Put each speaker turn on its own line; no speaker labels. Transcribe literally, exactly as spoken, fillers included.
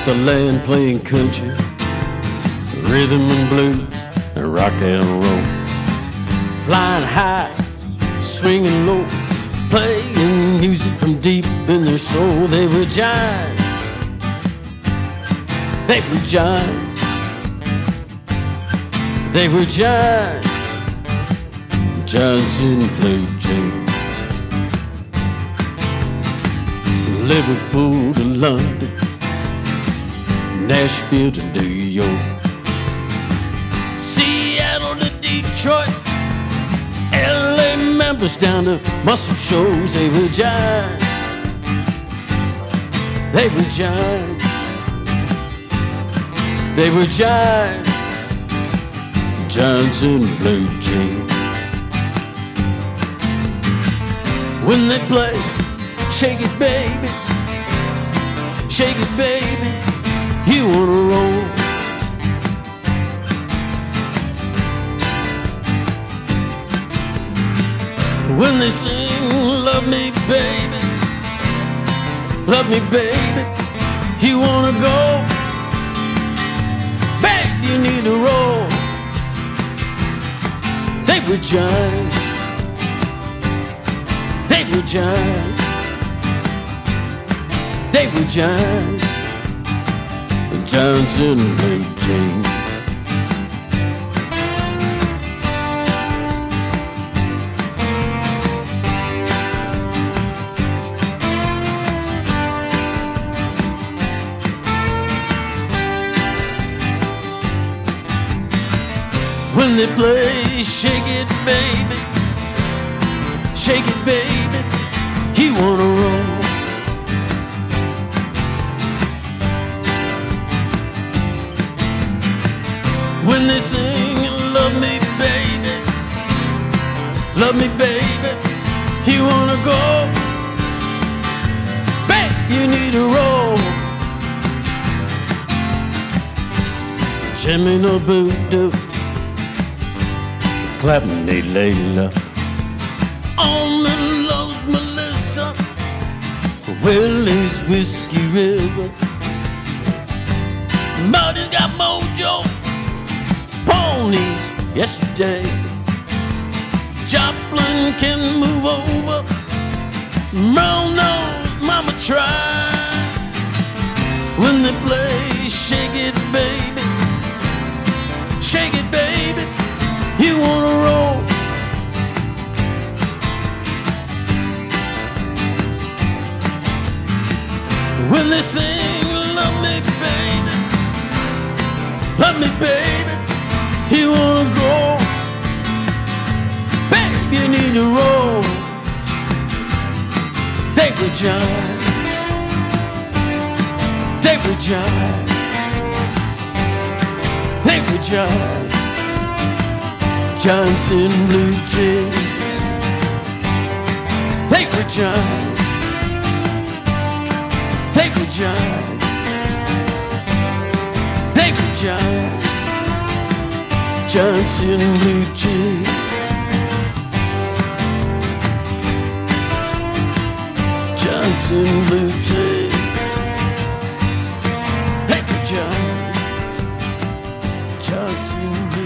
the land playing country, rhythm and blues, and rock and roll. Flying high, swinging low, playing music from deep in their soul. They were giants, they were giants, they were giants, giants in blue jeans. Liverpool to London, Nashville to New York, Seattle to Detroit, L A members down to muscle shows. They were giants, they were giants, they were giants, giants in blue jeans. When they play Shake It Baby, shake it baby, you wanna roll. When they sing Love Me Baby, love me baby, you wanna go. Babe, you need to roll. They were giants, they were giants, they were giants, giants in blue jeans. When they play Shake It Baby, shake it baby, you wanna roll. When they sing Love Me Baby, love me baby, you wanna go. Babe, you need to roll. Jimmy no voodoo, clapping me Layla. Almond loves Melissa, Willie's Whiskey River. Marty's got mojo, ponies yesterday. Joplin can move over, Merle knows mama tried. When they play Shake It Baby, shake it baby, you wanna roll. When they sing Love Me Baby, love me baby, you wanna go. Babe, you need to roll. They were giants, they were giants, they were giants, giants in blue jeans. They were giants, they were giants, they were giants, giants in blue jeans. Giants in blue jeans. They were giants, giants in blue jeans.